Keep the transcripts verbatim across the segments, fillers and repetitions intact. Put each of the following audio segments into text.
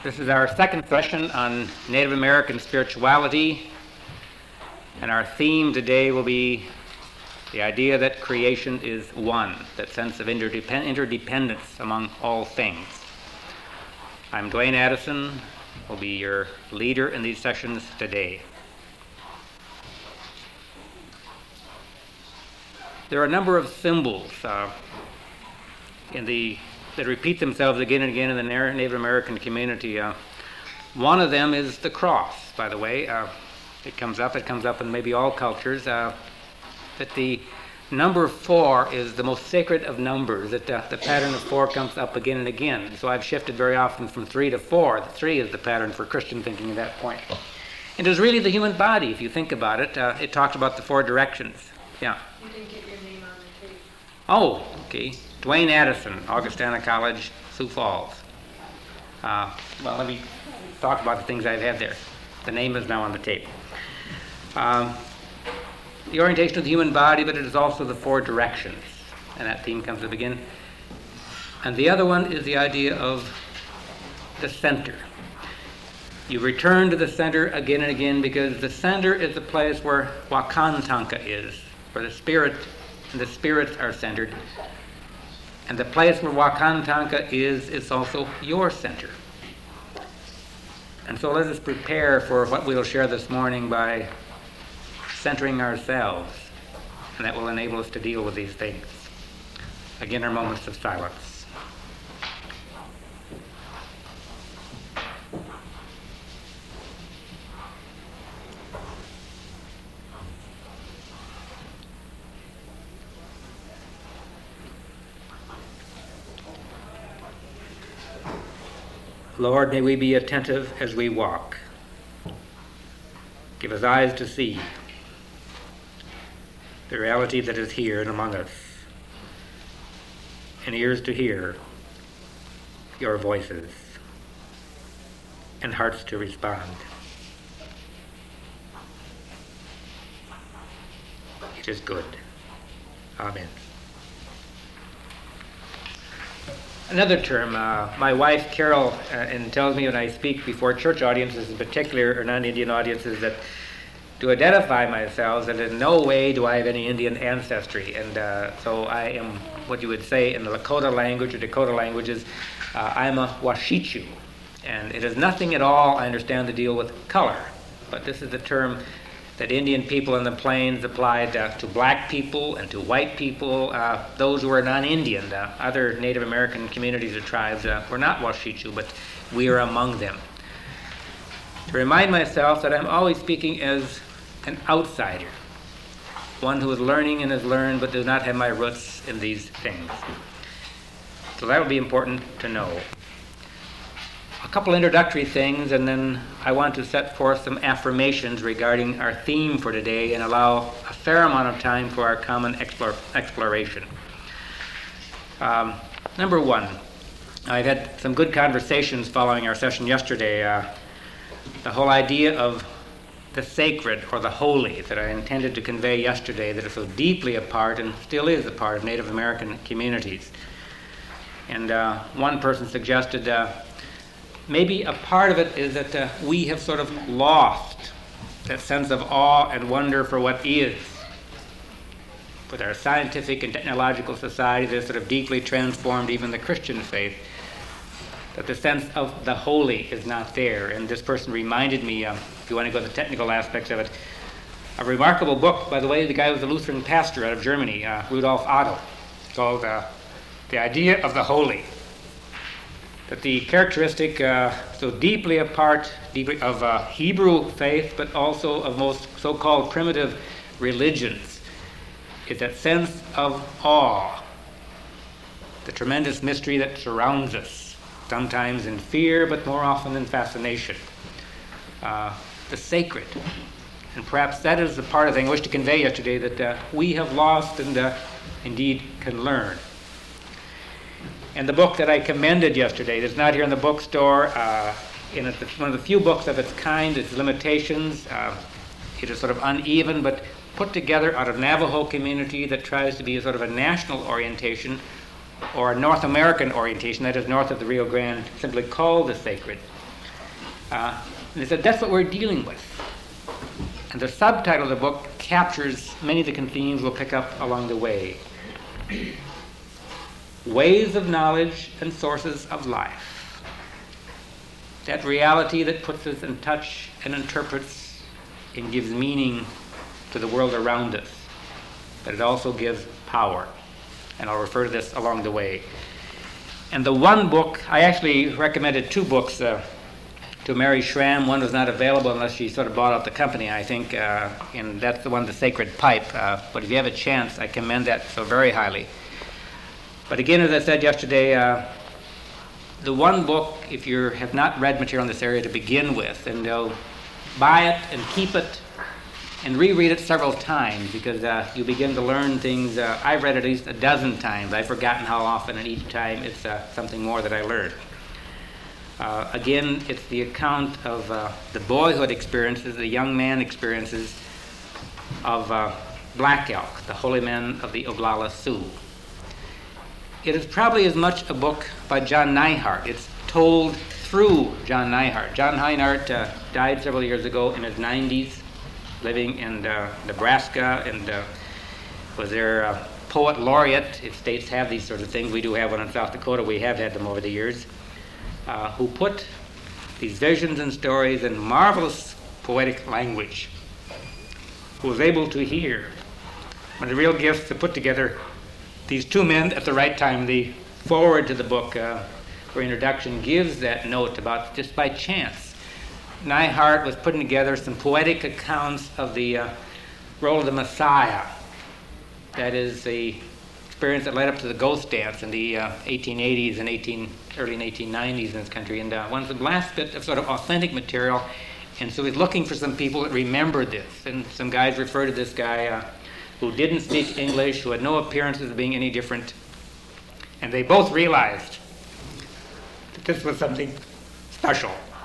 This is our second session on Native American spirituality, and our theme today will be the idea that creation is one, that sense of interdepend- interdependence among all things. I'm Dwayne Addison, will be your leader in these sessions today. There are a number of symbols uh, in the that repeat themselves again and again in the Native American community. Uh, one of them is the cross, by the way. Uh, it comes up, it comes up in maybe all cultures, uh, that the number four is the most sacred of numbers, that uh, the pattern of four comes up again and again. So I've shifted very often from three to four. The three is the pattern for Christian thinking at that point. And it is really the human body, if you think about it. Uh, it talks about the four directions. Yeah. You didn't get your name on the tape. Oh, okay. Dwayne Addison, Augustana College, Sioux Falls. Uh, well, let me talk about the things I've had there. The name is now on the tape. Um, the orientation of the human body, but it is also the four directions. And that theme comes up again. And the other one is the idea of the center. You return to the center again and again because the center is the place where Wakantanka is, where the spirit and the spirits are centered. And the place where Wakantanka is, is also your center. And so let us prepare for what we'll share this morning by centering ourselves. And that will enable us to deal with these things. Again, our moments of silence. Lord, may we be attentive as we walk. Give us eyes to see the reality that is here and among us, and ears to hear your voices, and hearts to respond. It is good. Amen. Another term, uh, my wife Carol uh, and tells me when I speak before church audiences in particular, or non-Indian audiences, that to identify myself, that in no way do I have any Indian ancestry. And uh, so I am what you would say in the Lakota language or Dakota languages, uh, I'm a Washichu. And it is nothing at all, I understand, to deal with color. But this is the term that Indian people in the plains applied uh, to black people and to white people, uh, those who were non-Indian. Uh, other Native American communities or tribes uh, were not Washichu, but we are among them. To remind myself that I'm always speaking as an outsider, one who is learning and has learned but does not have my roots in these things. So that would be important to know. A couple introductory things, and then I want to set forth some affirmations regarding our theme for today and allow a fair amount of time for our common explore, exploration. Um, number one, I've had some good conversations following our session yesterday. Uh, the whole idea of the sacred or the holy that I intended to convey yesterday, that is so deeply a part and still is a part of Native American communities. And uh, one person suggested uh, maybe a part of it is that uh, we have sort of lost that sense of awe and wonder for what is. With our scientific and technological society that has sort of deeply transformed even the Christian faith, that the sense of the holy is not there. And this person reminded me, um, if you want to go to the technical aspects of it, a remarkable book, by the way, the guy was a Lutheran pastor out of Germany, uh, Rudolf Otto, called uh, The Idea of the Holy. That the characteristic, uh, so deeply a part deeply of uh, Hebrew faith, but also of most so-called primitive religions, is that sense of awe, the tremendous mystery that surrounds us, sometimes in fear, but more often in fascination. Uh, the sacred. And perhaps that is the part of the thing I wish to convey yesterday, that uh, we have lost and uh, indeed can learn. And the book that I commended yesterday, that's not here in the bookstore, uh, and it's one of the few books of its kind, its limitations. Uh, it is sort of uneven, but put together out of Navajo community that tries to be a sort of a national orientation or a North American orientation, that is north of the Rio Grande, simply called The Sacred. Uh, and they said, that's what we're dealing with. And the subtitle of the book captures many of the themes we'll pick up along the way. Ways of knowledge and sources of life. That reality that puts us in touch and interprets and gives meaning to the world around us. But it also gives power. And I'll refer to this along the way. And the one book, I actually recommended two books uh, to Mary Schramm. One was not available unless she sort of bought out the company, I think, uh, and that's the one, The Sacred Pipe. Uh, but if you have a chance, I commend that so very highly. But again, as I said yesterday, uh, the one book, if you have not read material in this area to begin with, and uh, buy it and keep it and reread it several times, because uh, you begin to learn things. Uh, I've read it at least a dozen times. I've forgotten how often, and each time it's uh, something more that I learned. Uh, again, it's the account of uh, the boyhood experiences, the young man experiences of uh, Black Elk, the holy men of the Oglala Sioux. It is probably as much a book by John Neihardt. It's told through John Neihardt. John Neihardt uh, died several years ago in his nineties, living in uh, Nebraska, and uh, was their uh, poet laureate. If states have these sorts of things, we do have one in South Dakota. We have had them over the years. Uh, who put these visions and stories in marvelous poetic language, who was able to hear. One of the real gifts to put together these two men at the right time. The foreword to the book, uh, for introduction, gives that note about just by chance. Neihardt was putting together some poetic accounts of the uh, role of the Messiah. That is the experience that led up to the ghost dance in the uh, eighteen eighties and eighteen, early eighteen nineties in this country. And uh, one of the last bit of sort of authentic material. And so he's looking for some people that remember this. And some guys refer to this guy uh, who didn't speak English, who had no appearances of being any different. And they both realized that this was something special.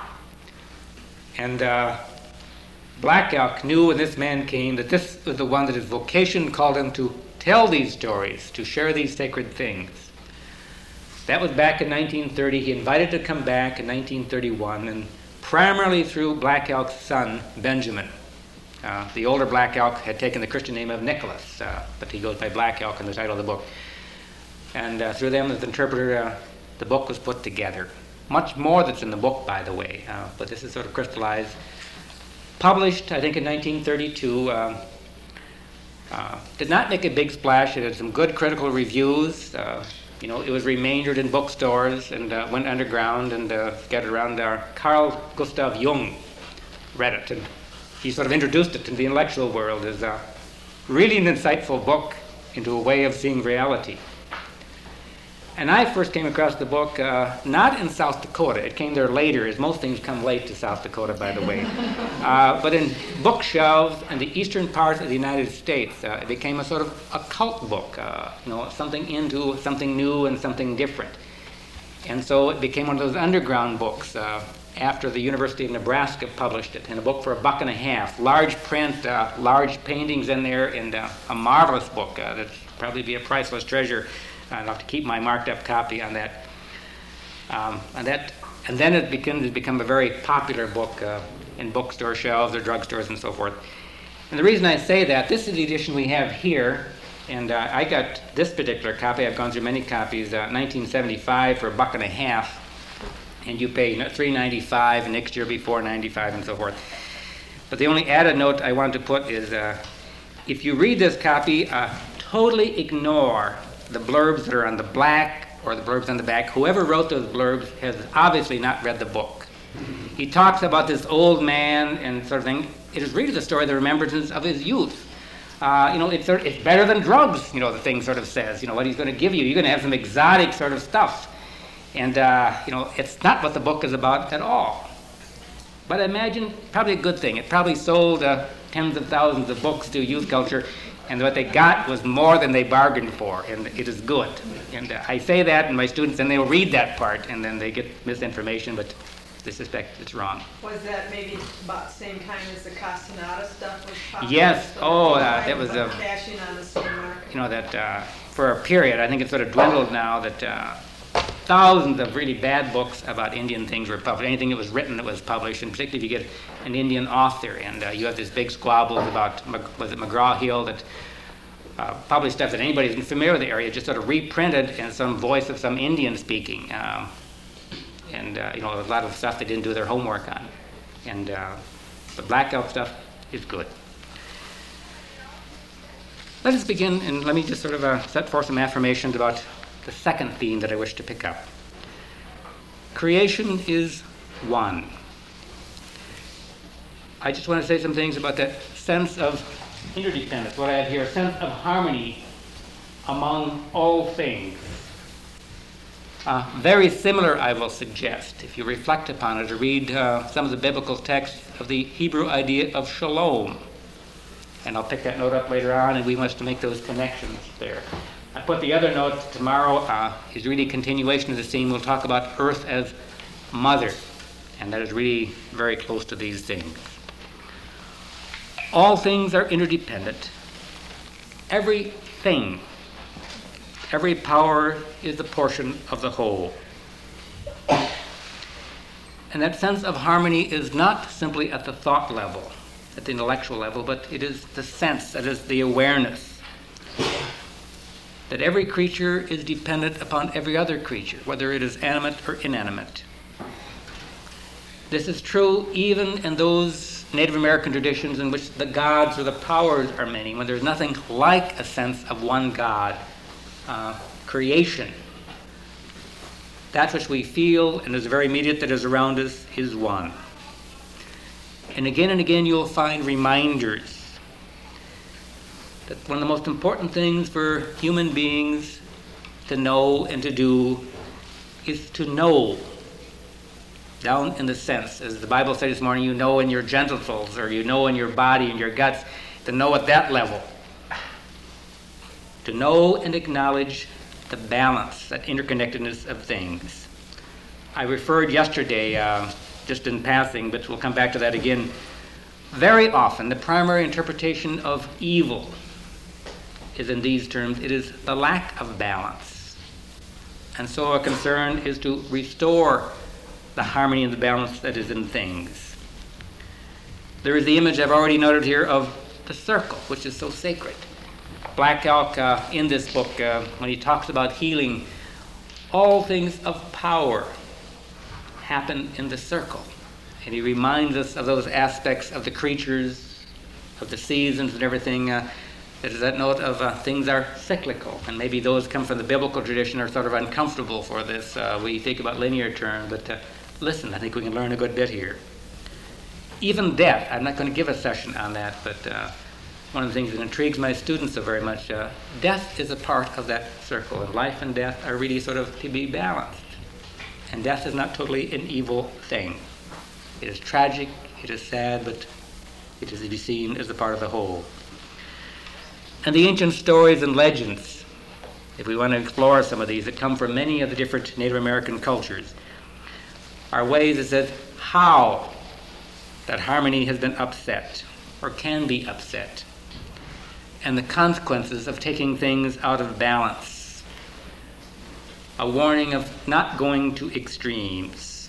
And uh, Black Elk knew when this man came that this was the one that his vocation called him to tell these stories, to share these sacred things. That was back in nineteen thirty. He invited to come back in nineteen thirty-one, and primarily through Black Elk's son, Benjamin. Uh, the older Black Elk had taken the Christian name of Nicholas, uh, but he goes by Black Elk in the title of the book. And uh, through them as interpreter, uh, the book was put together. Much more that's in the book, by the way, uh, but this is sort of crystallized. Published, I think, in nineteen thirty-two. Uh, uh, did not make a big splash. It had some good critical reviews. Uh, you know, it was remaindered in bookstores and uh, went underground and uh, scattered around there. Carl Gustav Jung read it, and he sort of introduced it to the intellectual world as uh, really an insightful book into a way of seeing reality. And I first came across the book uh, not in South Dakota. It came there later, as most things come late to South Dakota, by the way. Uh, but in bookshelves in the eastern part of the United States, uh, it became a sort of a cult book, uh, you know, something into something new and something different. And so it became one of those underground books uh, after the University of Nebraska published it, in a book for a buck and a half. Large print, uh, large paintings in there, and uh, a marvelous book uh, that'd probably be a priceless treasure. I'll have to keep my marked up copy on that. Um, and that, and then it begins to become a very popular book uh, in bookstore shelves or drugstores and so forth. And the reason I say that, this is the edition we have here, and uh, I got this particular copy. I've gone through many copies. Uh, nineteen seventy-five for a buck and a half, and you pay three ninety-five, and next year be four ninety-five, and so forth. But the only added note I want to put is, uh, if you read this copy, uh, totally ignore the blurbs that are on the black or the blurbs on the back. Whoever wrote those blurbs has obviously not read the book. He talks about this old man and sort of thing. It is really the story of the remembrances of his youth. Uh, you know, it's, it's better than drugs, you know, the thing sort of says. You know, what he's going to give you. You're going to have some exotic sort of stuff. And, uh, you know, it's not what the book is about at all. But I imagine probably a good thing. It probably sold uh, tens of thousands of books to youth culture, and what they got was more than they bargained for, and it is good. And uh, I say that, and my students, and they'll read that part, and then they get misinformation, but they suspect it's wrong. Was that maybe about the same time as the Castaneda stuff was popular? Yes. So Oh, uh, kind that of was a, cashing on the same market. you know, that uh, for a period, I think it's sort of dwindled now, that uh, thousands of really bad books about Indian things were published. Anything that was written that was published, and particularly if you get an Indian author, and uh, you have this big squabbles about, was it McGraw-Hill, that uh, published stuff that anybody who's familiar with the area just sort of reprinted in some voice of some Indian speaking. Um, and, uh, you know, a lot of stuff they didn't do their homework on. And uh, the Black Elk stuff is good. Let us begin, and let me just sort of uh, set forth some affirmations about the second theme that I wish to pick up. Creation is one. I just want to say some things about that sense of interdependence, what I have here, a sense of harmony among all things. Uh, very similar, I will suggest, if you reflect upon it, to read uh, some of the biblical texts of the Hebrew idea of shalom. And I'll pick that note up later on, and we must make those connections there. I put the other note tomorrow uh, is really a continuation of the theme. We'll talk about Earth as mother, and that is really very close to these things. All things are interdependent. Everything, every power is a portion of the whole. And that sense of harmony is not simply at the thought level, at the intellectual level, but it is the sense, that is the awareness that every creature is dependent upon every other creature, whether it is animate or inanimate. This is true even in those Native American traditions in which the gods or the powers are many, when there's nothing like a sense of one God, uh, creation. That which we feel and is very immediate that is around us is one. And again and again you'll find reminders that one of the most important things for human beings to know and to do is to know, down in the sense, as the Bible said this morning, you know in your genitals, or you know in your body and your guts, to know at that level. To know and acknowledge the balance, that interconnectedness of things. I referred yesterday, uh, just in passing, but we'll come back to that again. Very often, the primary interpretation of evil is in these terms. It is the lack of balance. And so our concern is to restore the harmony and the balance that is in things. There is the image I've already noted here of the circle, which is so sacred. Black Elk, uh, in this book, uh, when he talks about healing, all things of power happen in the circle. And he reminds us of those aspects of the creatures, of the seasons and everything. Uh, that is that note of uh, things are cyclical. And maybe those come from the biblical tradition are sort of uncomfortable for this. Uh, we think about linear terms, but uh, listen, I think we can learn a good bit here. Even death, I'm not going to give a session on that, but uh, one of the things that intrigues my students so very much, uh, death is a part of that circle, and life and death are really sort of to be balanced. And death is not totally an evil thing. It is tragic, it is sad, but it is to be seen as a part of the whole. And the ancient stories and legends, if we want to explore some of these that come from many of the different Native American cultures, are ways that says how that harmony has been upset or can be upset, and the consequences of taking things out of balance. A warning of not going to extremes.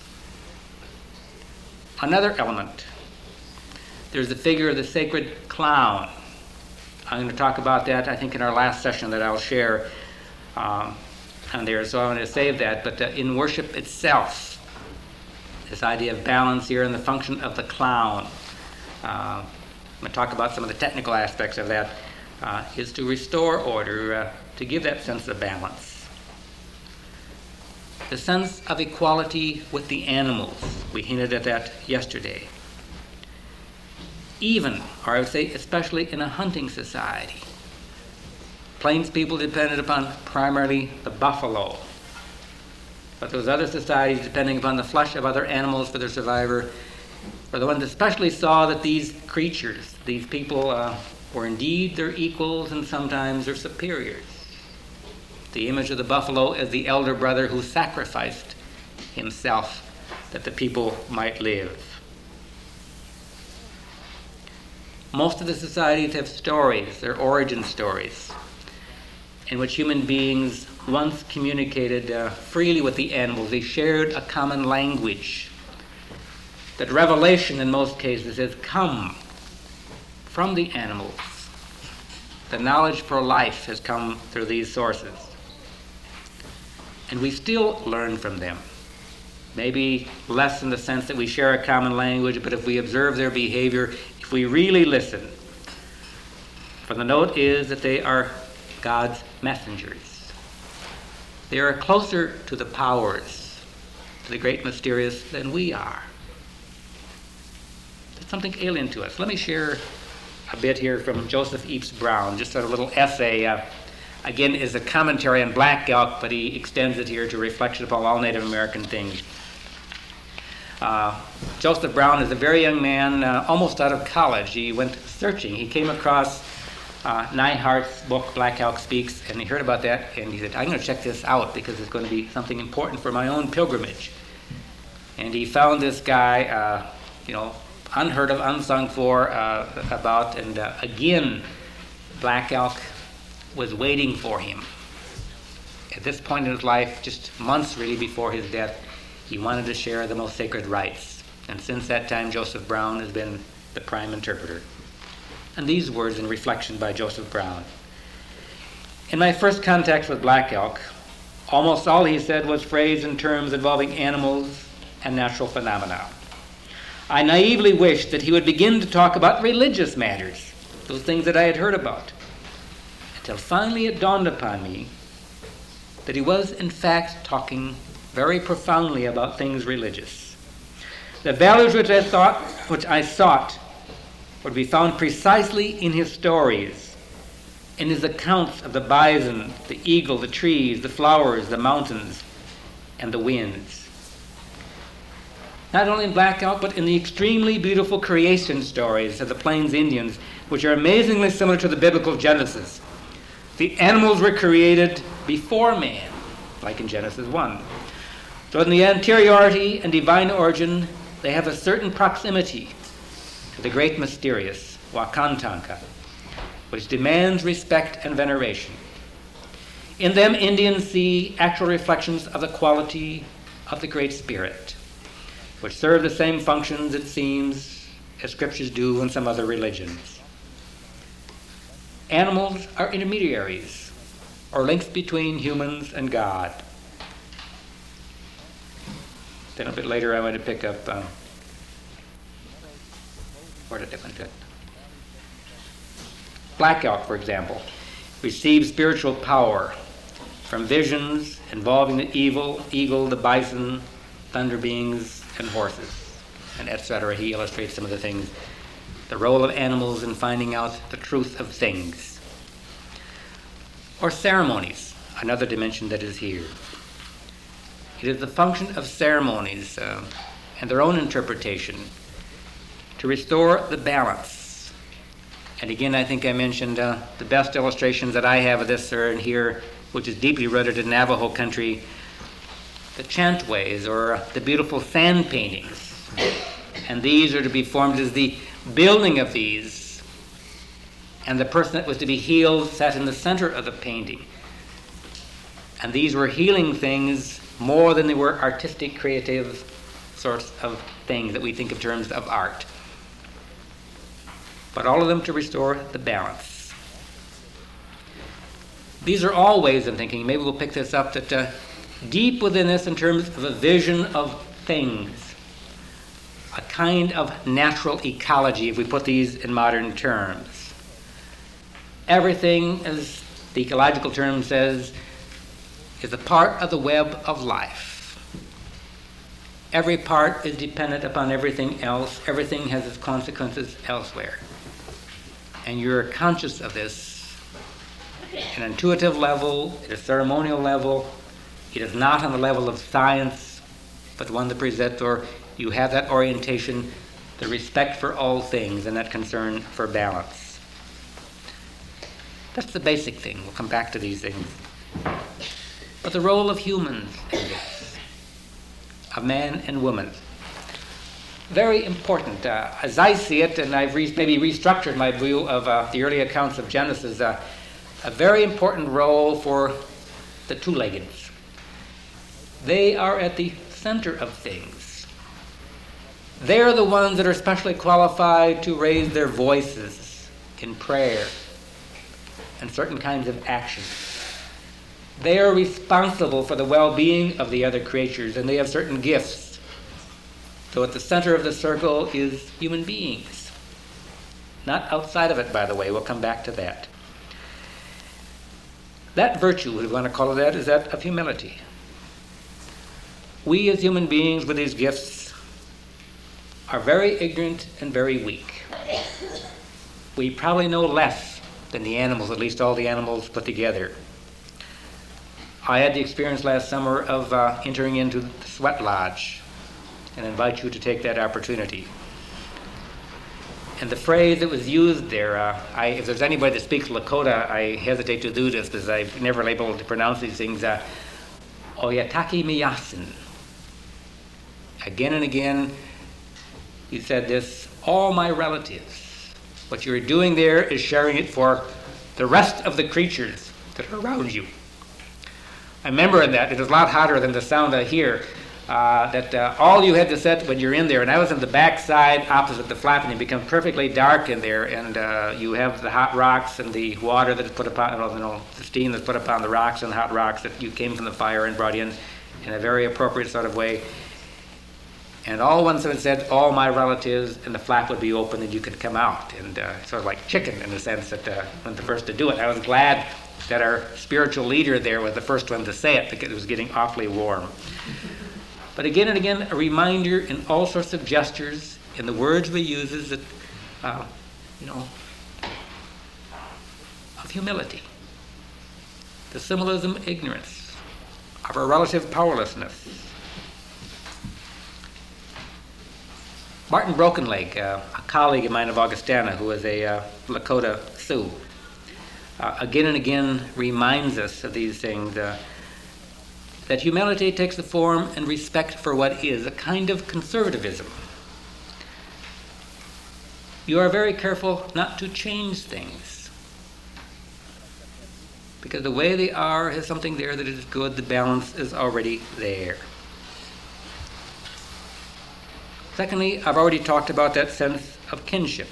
Another element, there's the figure of the sacred clown. I'm going to talk about that, I think, in our last session that I'll share um, on there, so I'm going to save that. But uh, in worship itself, this idea of balance here and the function of the clown, uh, I'm going to talk about some of the technical aspects of that, uh, is to restore order, uh, to give that sense of balance. The sense of equality with the animals, we hinted at that yesterday. Even, or I would say especially in a hunting society, Plains people depended upon primarily the buffalo, but those other societies depending upon the flesh of other animals for their survivor were the ones that especially saw that these creatures, these people, uh, were indeed their equals and sometimes their superiors. The image of the buffalo as the elder brother who sacrificed himself that the people might live. Most of the societies have stories, their origin stories, in which human beings once communicated uh, freely with the animals. They shared a common language. That revelation in most cases has come from the animals. The knowledge for life has come through these sources. And we still learn from them. Maybe less in the sense that we share a common language, but if we observe their behavior, if we really listen, for the note is that they are God's messengers. They are closer to the powers, to the great mysterious, than we are. It's something alien to us. Let me share a bit here from Joseph Epes Brown, just a little essay. Uh, again, is a commentary on black elk, but he extends it here to reflection upon all Native American things. Uh, Joseph Brown is a very young man, uh, almost out of college. He went searching. He came across uh, Neihart's book, Black Elk Speaks, and he heard about that, and he said, I'm going to check this out because it's going to be something important for my own pilgrimage. And he found this guy, uh, you know, unheard of, unsung for, uh, about, and uh, again, black elk was waiting for him. At this point in his life, just months really before his death, he wanted to share the most sacred rites. And since that time, Joseph Brown has been the prime interpreter. And these words in reflection by Joseph Brown. In my first contact with black elk, almost all he said was phrased in terms involving animals and natural phenomena. I naively wished that he would begin to talk about religious matters, those things that I had heard about, until finally it dawned upon me that he was in fact talking very profoundly about things religious. The values which I thought, which I sought, would be found precisely in his stories, in his accounts of the bison, the eagle, the trees, the flowers, the mountains, and the winds. Not only in black elk, but in the extremely beautiful creation stories of the Plains Indians, which are amazingly similar to the biblical Genesis. The animals were created before man, like in Genesis one. So in the anteriority and divine origin, they have a certain proximity to the great mysterious, Wakantanka, which demands respect and veneration. In them, Indians see actual reflections of the quality of the Great Spirit, which serve the same functions, it seems, as scriptures do in some other religions. Animals are intermediaries, or links between humans and God. Then a bit later I want to pick up, um, where did I put it? Black elk, for example, receives spiritual power from visions involving the evil, eagle, the bison, thunder beings, and horses, and et cetera. He illustrates some of the things, the role of animals in finding out the truth of things. Or ceremonies, another dimension that is here. It is the function of ceremonies uh, and their own interpretation to restore the balance. And again, I think I mentioned uh, the best illustrations that I have of this are in here, which is deeply rooted in Navajo country, the chantways, or the beautiful sand paintings. And these are to be formed as the building of these. And the person that was to be healed sat in the center of the painting. And these were healing things more than they were artistic, creative sorts of things that we think of in terms of art. But all of them to restore the balance. These are all ways of thinking. Maybe we'll pick this up that uh, deep within this in terms of a vision of things, a kind of natural ecology, if we put these in modern terms. Everything, as the ecological term says, is a part of the web of life. Every part is dependent upon everything else. Everything has its consequences elsewhere. And you're conscious of this at an intuitive level, at a ceremonial level. It is not on the level of science, but one that presents, or you have that orientation, the respect for all things and that concern for balance. That's the basic thing. We'll come back to these things. But the role of humans in this, of man and woman, very important. Uh, as I see it, and I've re- maybe restructured my view of uh, the early accounts of Genesis, uh, a very important role for the two-leggeds. They are at the center of things. They're the ones that are specially qualified to raise their voices in prayer and certain kinds of action. They are responsible for the well-being of the other creatures, and they have certain gifts. So at the center of the circle is human beings. Not outside of it, by the way. We'll come back to that. That virtue, if we want to call it that, is that of humility. We as human beings with these gifts are very ignorant and very weak. We probably know less than the animals, at least all the animals put together. I had the experience last summer of uh, entering into the sweat lodge, and invite you to take that opportunity. And the phrase that was used there, uh, I, if there's anybody that speaks Lakota, I hesitate to do this because I've never been able to pronounce these things. Uh, Oyataki miyasin. Again and again, he said this, all my relatives. What you're doing there is sharing it for the rest of the creatures that are around you. I remember that it was a lot hotter than the sound I hear. Uh, that uh, all you had to set when you're in there, and I was on the back side opposite the flap, and it becomes perfectly dark in there, and uh, you have the hot rocks and the water that is put upon, you know, the steam that's put upon the rocks and hot rocks that you came from the fire and brought in in a very appropriate sort of way. And all once it said, all my relatives, and the flap would be open and you could come out, and uh, sort of like chicken in the sense that uh, when the first to do it. I was glad that our spiritual leader there was the first one to say it because it was getting awfully warm. But again and again, a reminder in all sorts of gestures, in the words we use, is that, uh, you know, of humility. The symbolism, ignorance, of our relative powerlessness. Martin Brokenleg, uh, a colleague of mine of Augustana, who was a uh, Lakota Sioux, uh, again and again reminds us of these things. Uh, that humility takes the form and respect for what is, a kind of conservatism. You are very careful not to change things, because the way they are has something there that is good, the balance is already there. Secondly, I've already talked about that sense of kinship.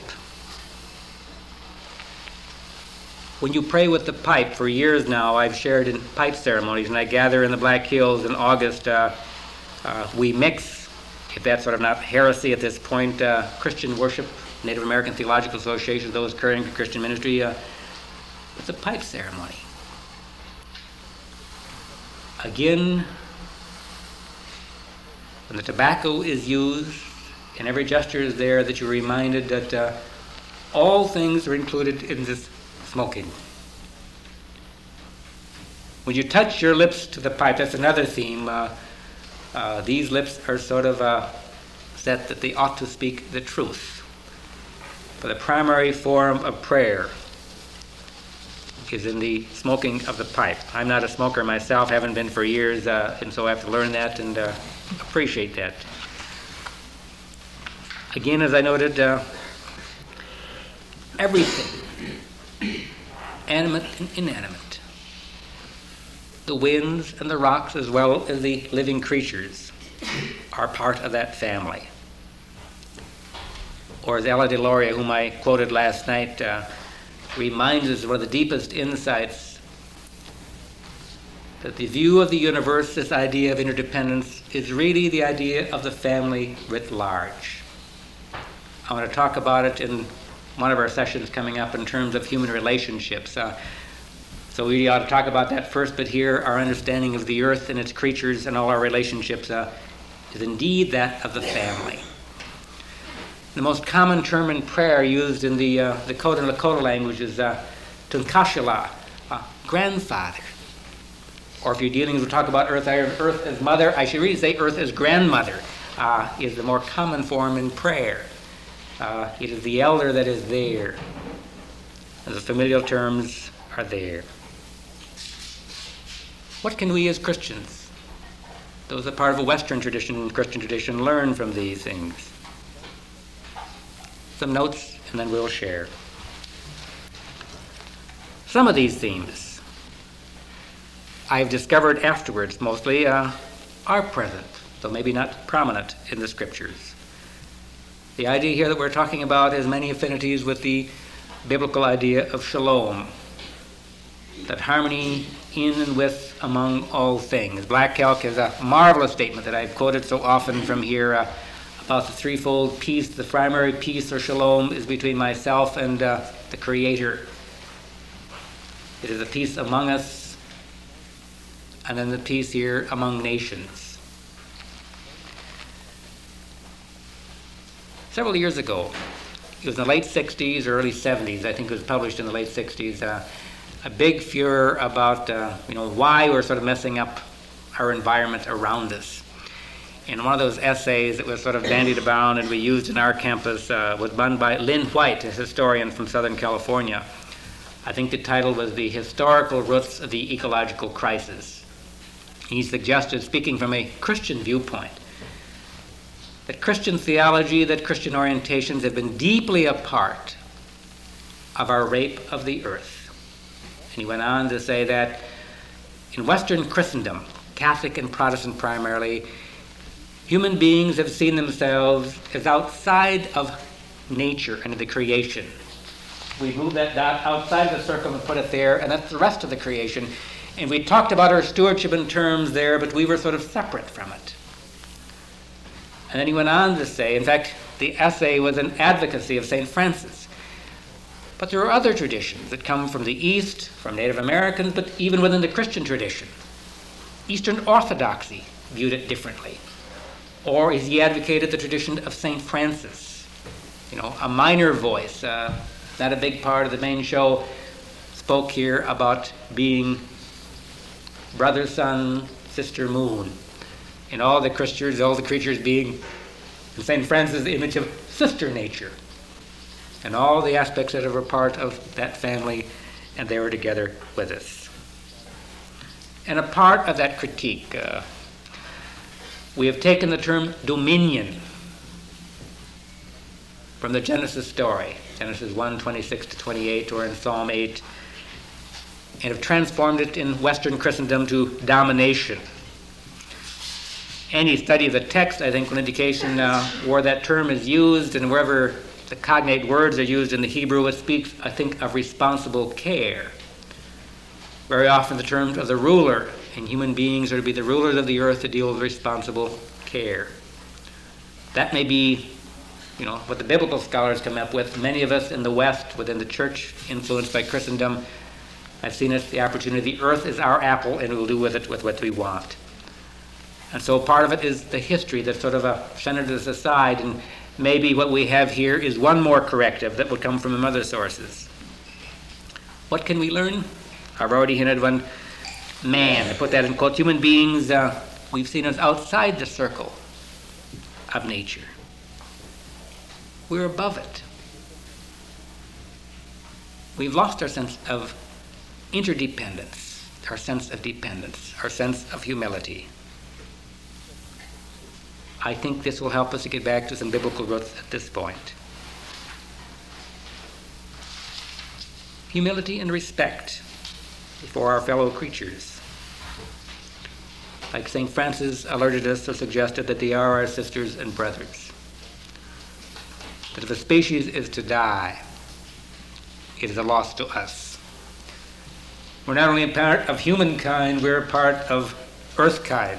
When you pray with the pipe, for years now I've shared in pipe ceremonies, and I gather in the Black Hills in August, uh, uh, we mix, if that's sort of not heresy at this point, uh, Christian worship, Native American Theological Association, those carrying Christian ministry, uh, with the pipe ceremony. Again, when the tobacco is used, and every gesture is there, that you're reminded that uh, all things are included in this smoking. When you touch your lips to the pipe, that's another theme. Uh, uh, these lips are sort of uh, set that they ought to speak the truth. For the primary form of prayer is in the smoking of the pipe. I'm not a smoker myself, haven't been for years, uh, and so I have to learn that and uh, appreciate that. Again, as I noted, uh, everything, animate and inanimate, the winds and the rocks as well as the living creatures, are part of that family. Or as Ella DeLoria, whom I quoted last night, uh, reminds us of one of the deepest insights, that the view of the universe, this idea of interdependence, is really the idea of the family writ large. I want to talk about it in one of our sessions coming up in terms of human relationships. Uh, so we ought to talk about that first, but here our understanding of the earth and its creatures and all our relationships uh, is indeed that of the family. The most common term in prayer used in the uh, Dakota and Lakota language is uh, Tunkashila, uh, grandfather. Or if you're dealing, we'll talk about earth, earth as mother, I should really say earth as grandmother, uh, is the more common form in prayer. Uh, it is the elder that is there. And the familial terms are there. What can we as Christians, those that are part of a Western tradition, Christian tradition, learn from these things? Some notes, and then we'll share. Some of these themes. I've discovered afterwards mostly uh, are present, though maybe not prominent in the scriptures. The idea here that we're talking about has many affinities with the biblical idea of shalom, that harmony in and with among all things. Black Elk has a marvelous statement that I've quoted so often from here uh, about the threefold peace. The primary peace or shalom is between myself and uh, the Creator. It is a peace among us, and then the peace here among nations. Several years ago, it was in the late sixties or early seventies, I think it was published in the late sixties, uh, a big furor about uh, you know why we're sort of messing up our environment around us. And one of those essays that was sort of bandied about and we used in our campus uh, was done by Lynn White, a historian from Southern California. I think the title was The Historical Roots of the Ecological Crisis. He suggested, speaking from a Christian viewpoint, that Christian theology, that Christian orientations have been deeply a part of our rape of the earth. And he went on to say that in Western Christendom, Catholic and Protestant primarily, human beings have seen themselves as outside of nature and of the creation. We move that dot outside the circle and put it there, and that's the rest of the creation. And we talked about our stewardship in terms there, but we were sort of separate from it. And then he went on to say, in fact, the essay was an advocacy of Saint Francis. But there are other traditions that come from the East, from Native Americans, but even within the Christian tradition. Eastern Orthodoxy viewed it differently. Or as he advocated the tradition of Saint Francis, you know, a minor voice, uh, not a big part of the main show, spoke here about being brother sun, sister moon, and all the creatures, all the creatures being in Saint Francis' the image of sister nature, and all the aspects that are a part of that family, and they were together with us. And a part of that critique, uh, we have taken the term dominion from the Genesis story, Genesis one, twenty-six to twenty-eight, or in Psalm eight, and have transformed it in Western Christendom to domination. Any study of the text, I think, will indication uh, where that term is used, and wherever the cognate words are used in the Hebrew, it speaks, I think, of responsible care. Very often the term of the ruler, and human beings are to be the rulers of the earth to deal with responsible care. That may be, you know, what the biblical scholars come up with. Many of us in the West, within the church influenced by Christendom, have seen it the opportunity. The earth is our apple, and we'll do with it with what we want. And so part of it is the history that sort of uh, centered us aside, and maybe what we have here is one more corrective that would come from other sources. What can we learn? I've already hinted one. Man, I put that in quotes. Human beings, uh, we've seen us outside the circle of nature. We're above it. We've lost our sense of interdependence, our sense of dependence, our sense of humility. I think this will help us to get back to some biblical roots at this point. Humility and respect before our fellow creatures. Like Saint Francis alerted us or suggested that they are our sisters and brothers. That if a species is to die, it is a loss to us. We're not only a part of humankind, we're a part of earthkind.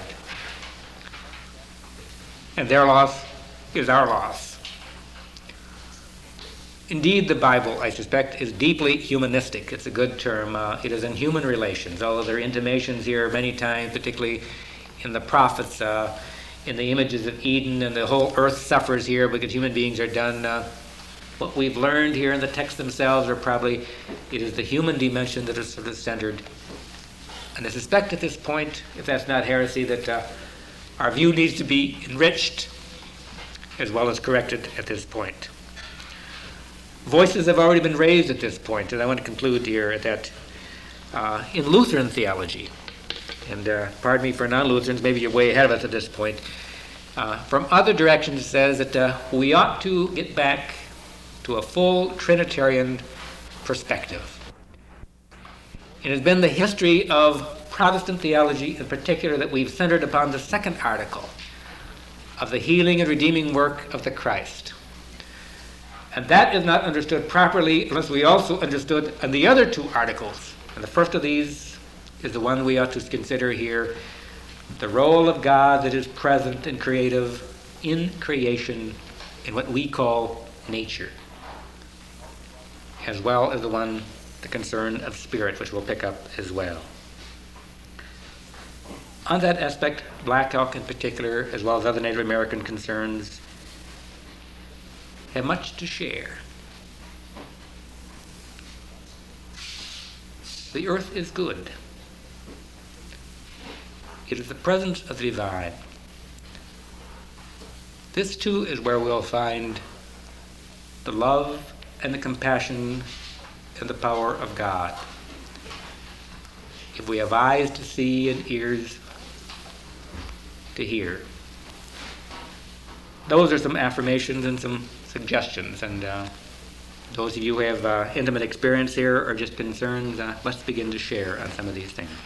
And their loss is our loss. Indeed, the Bible, I suspect, is deeply humanistic. It's a good term. Uh, it is in human relations, although there are intimations here many times, particularly in the prophets, uh, in the images of Eden, and the whole earth suffers here because human beings are done. Uh, what we've learned here in the texts themselves are probably, it is the human dimension that is sort of centered. And I suspect at this point, if that's not heresy, that uh, our view needs to be enriched as well as corrected at this point. Voices have already been raised at this point, and I want to conclude here that uh, in Lutheran theology, and uh, pardon me for non-Lutherans, maybe you're way ahead of us at this point, uh, from other directions it says that uh, we ought to get back to a full Trinitarian perspective. It has been the history of Protestant theology in particular that we've centered upon the second article of the healing and redeeming work of the Christ. And that is not understood properly unless we also understood on the other two articles. And the first of these is the one we ought to consider here, the role of God that is present and creative in creation in what we call nature, as well as the one, the concern of spirit, which we'll pick up as well. On that aspect, Black Elk in particular, as well as other Native American concerns, have much to share. The earth is good. It is the presence of the divine. This too is where we'll find the love and the compassion and the power of God. If we have eyes to see and ears to hear. Those are some affirmations and some suggestions, and uh, those of you who have uh, intimate experience here or just concerns, uh, let's begin to share on some of these things.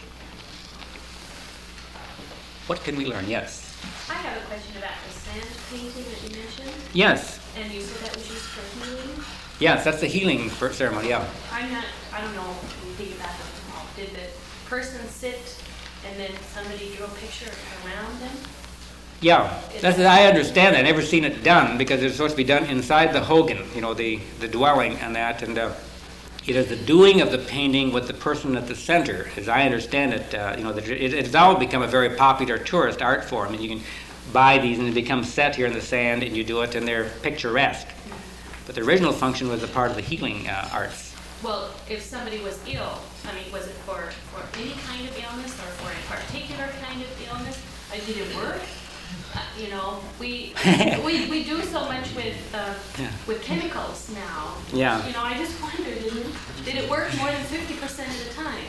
What can we learn? Yes? I have a question about the sand painting that you mentioned. Yes. And you said that was used for healing? Yes, that's the healing ceremony, yeah. I'm not, I don't know anything about it. Did the person sit and then somebody drew a picture around them? Yeah, that's, I understand that. I've never seen it done because it's supposed to be done inside the hogan, you know, the, the dwelling and that. And uh, it is the doing of the painting with the person at the center. As I understand it, uh, you know, the, it, it's all become a very popular tourist art form. And you can buy these and they become set here in the sand and you do it and they're picturesque. But the original function was a part of the healing uh, arts. Well, if somebody was ill, I mean, was it for, for any kind of illness or for a particular kind of illness? Uh, did it work? Uh, you know, we, we we do so much with uh, Yeah. with chemicals now. Yeah. You know, I just wondered, did it, did it work more than fifty percent of the time?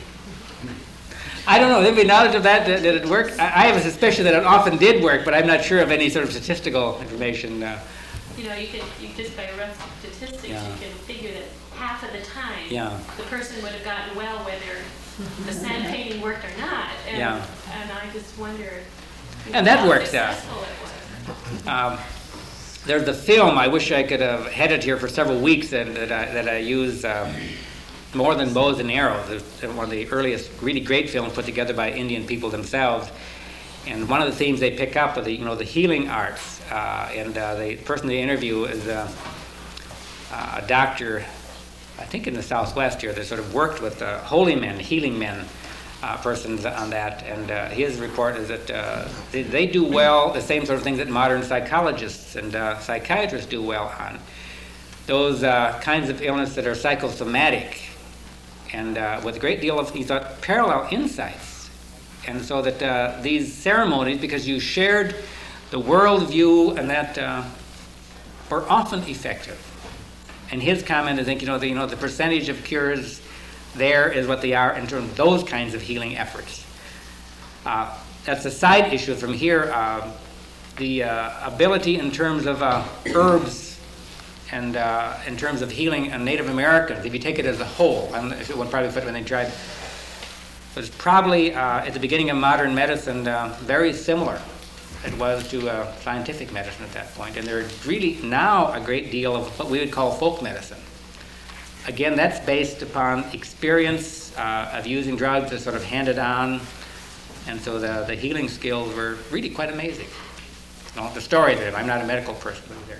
I don't know. There'd be knowledge of that. Did, did it work? I, I have a suspicion that it often did work, but I'm not sure of any sort of statistical information. Uh, You know, you can, you just by rough statistics, Yeah. you can figure that half of the time, Yeah. the person would have gotten well whether the sand painting worked or not. And, Yeah. and I just wondered, you And know, that how works out. successful it was. Um, there's the film. I wish I could have had it here for several weeks, and that I, that I use um, More Than Bows and Arrows. It's one of the earliest, really great films put together by Indian people themselves. And one of the themes they pick up are the, you know, the healing arts. Uh, and uh, the person they interview is uh, uh, a doctor, I think in the Southwest here, that sort of worked with uh, holy men, healing men. Uh, persons on that, and uh, his report is that uh, they, they do well the same sort of things that modern psychologists and uh, psychiatrists do well on. Those uh, kinds of illness that are psychosomatic, and uh, with a great deal of, he thought, parallel insights. And so that uh, these ceremonies, because you shared the worldview, and that uh, were often effective. And his comment, I think, you know, the, you know, the percentage of cures there is what they are in terms of those kinds of healing efforts. Uh, that's a side issue from here. Uh, the uh, ability in terms of uh, herbs and uh, in terms of healing on Native Americans, if you take it as a whole, I don't know if it would probably fit when they tried, was probably uh, at the beginning of modern medicine uh, very similar. It was to uh, scientific medicine at that point. And there's really now a great deal of what we would call folk medicine. Again, that's based upon experience uh, of using drugs that's sort of handed on, and so the, the healing skills were really quite amazing. You know, the stories of it, I'm not a medical person either.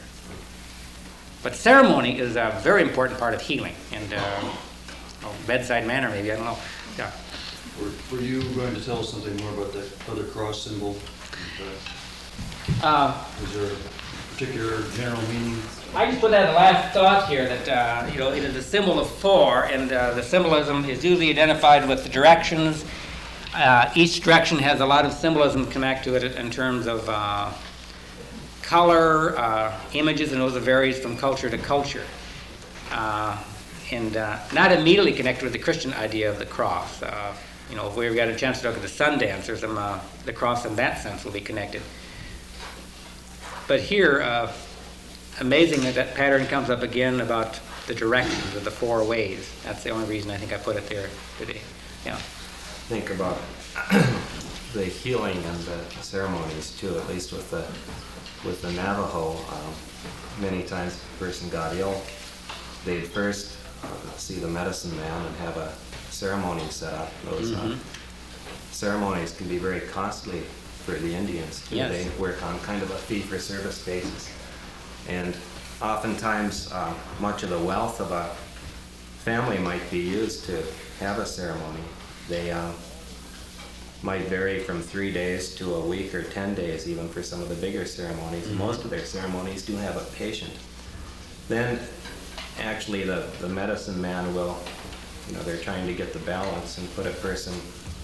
But ceremony is a very important part of healing, and uh, oh, bedside manner maybe, I don't know. Yeah. Were, were you going to tell us something more about that other cross symbol? Uh, Is there a particular general meaning? I just put that in the last thought here that, uh, you know, it is a symbol of four, and uh, the symbolism is usually identified with the directions. Uh, each direction has a lot of symbolism connected to it in terms of uh, color, uh, images, and those varies from culture to culture. Uh, and uh, not immediately connected with the Christian idea of the cross. Uh, you know, if we've got a chance to look at the Sundance, there's some, uh, the cross in that sense will be connected. But here, uh, amazing that that pattern comes up again about the directions of the four ways. That's the only reason I think I put it there today. Yeah. Think about the healing and the ceremonies too, at least with the with the Navajo. Um, many times if a person got ill, they'd first uh, see the medicine man and have a ceremony set up. Those uh, ceremonies can be very costly for the Indians too. Yes. They work on kind of a fee-for-service basis. And oftentimes, uh, much of the wealth of a family might be used to have a ceremony. They uh, might vary from three days to a week or ten days even for some of the bigger ceremonies. And most of their ceremonies do have a patient. Then actually the, the medicine man will, you know, they're trying to get the balance and put a person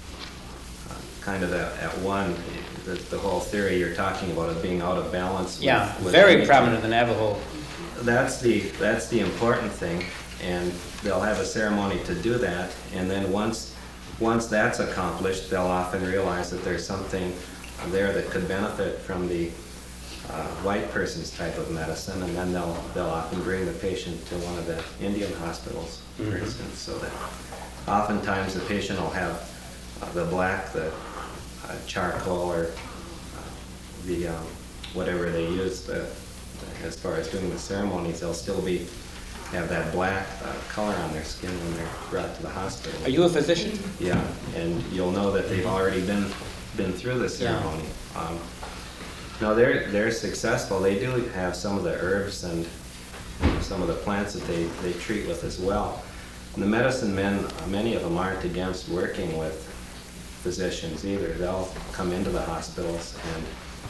uh, kind of at, at one. The, the whole theory you're talking about of being out of balance. Yeah, with, with very nature. prominent in the Navajo. That's the, that's the important thing, and they'll have a ceremony to do that, and then once, once that's accomplished, they'll often realize that there's something there that could benefit from the uh, white person's type of medicine, and then they'll, they'll often bring the patient to one of the Indian hospitals, for Mhm. instance, so that oftentimes the patient will have uh, the black, the uh, charcoal, or uh, the, um, whatever they use, the, as far as doing the ceremonies, they'll still be, have that black uh, color on their skin when they're brought to the hospital. Are you a physician? Yeah, and you'll know that they've already been, been through the ceremony. Um, no, they're, they're successful. They do have some of the herbs and some of the plants that they, they treat with as well. And the medicine men, many of them aren't against working with physicians either. They'll come into the hospitals, and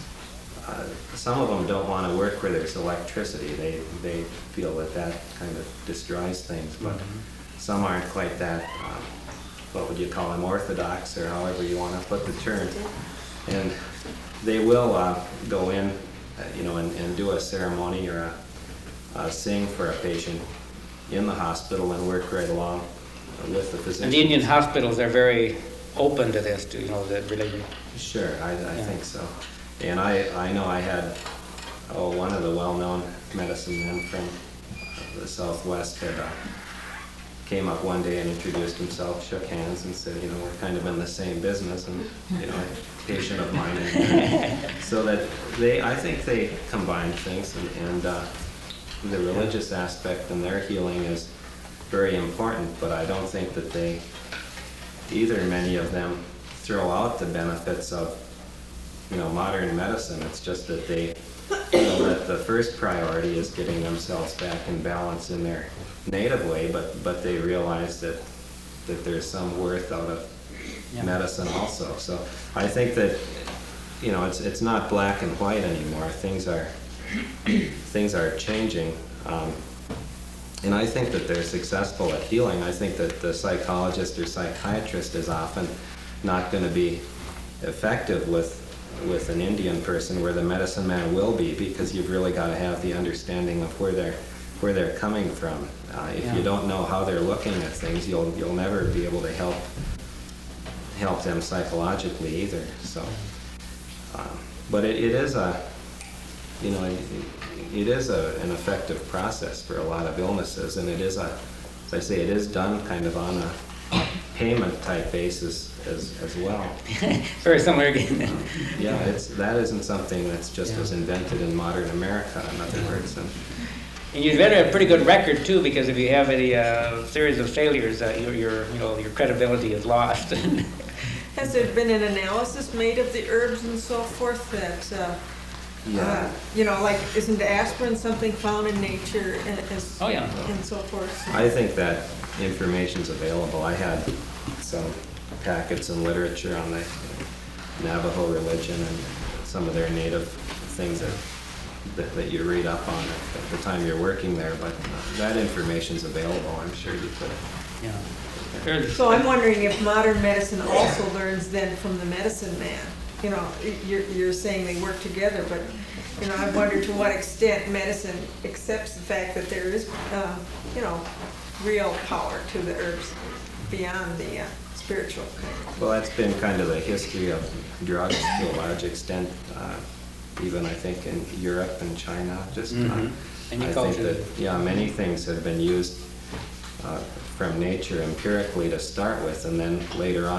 uh, some of them don't want to work where there's electricity. They, they feel that that kind of destroys things, but Mm-hmm. some aren't quite that, uh, what would you call them, orthodox, or however you want to put the term. And they will uh, go in, uh, you know, and, and do a ceremony or a, a sing for a patient in the hospital and work right along with the physician. And the Indian hospitals are very open to this, to, you know, the religion. Sure, I, I Yeah. think so. And I, I know I had, oh, one of the well-known medicine men from the Southwest had uh, came up one day and introduced himself, shook hands, and said, you know, we're kind of in the same business, and, you know, a patient of mine. And, so that they, I think they combine things, and, and uh, the religious aspect in their healing is very important, but I don't think that they, either many of them, throw out the benefits of, you know, modern medicine. It's just that they feel that the first priority is getting themselves back in balance in their native way, but, but they realize that, that there's some worth out of Yeah. medicine also. So I think that, you know, it's, it's not black and white anymore. Things are, things are changing. Um, and I think that they're successful at healing. I think that the psychologist or psychiatrist is often not going to be effective with with an Indian person, where the medicine man will be, because you've really got to have the understanding of where they're where they're coming from. Uh, if Yeah. you don't know how they're looking at things, you'll you'll never be able to help help them psychologically either. So, um, but it, it is a you know it, it is a, an effective process for a lot of illnesses, and it is a, as I say, it is done kind of on a payment type basis as, as well. Very similar again. Yeah, it's, that isn't something that's just Yeah. was invented in modern America, in other words. And And you'd better have a pretty good record too, because if you have a uh, series of failures, uh, your, your, you know, your credibility is lost. Has there been an analysis made of the herbs and so forth that, uh, yeah, uh, you know, like, isn't aspirin something found in nature and, as- Oh, yeah. and so forth? I think that information's available. I had some packets and literature on the Navajo religion and some of their native things that that, that you read up on at the time you're working there, but that information's available. I'm sure you could. Yeah. There's- So I'm wondering if modern medicine also learns then from the medicine man. You know, you're, you're saying they work together, but, you know, I wonder to what extent medicine accepts the fact that there is, uh, you know, real power to the herbs beyond the uh, spiritual kind. Well, that's been kind of the history of drugs to a large extent, uh, even I think in Europe and China. Just, uh, Mhm. Any I culture. think that, yeah, many things have been used uh, from nature empirically to start with, and then later on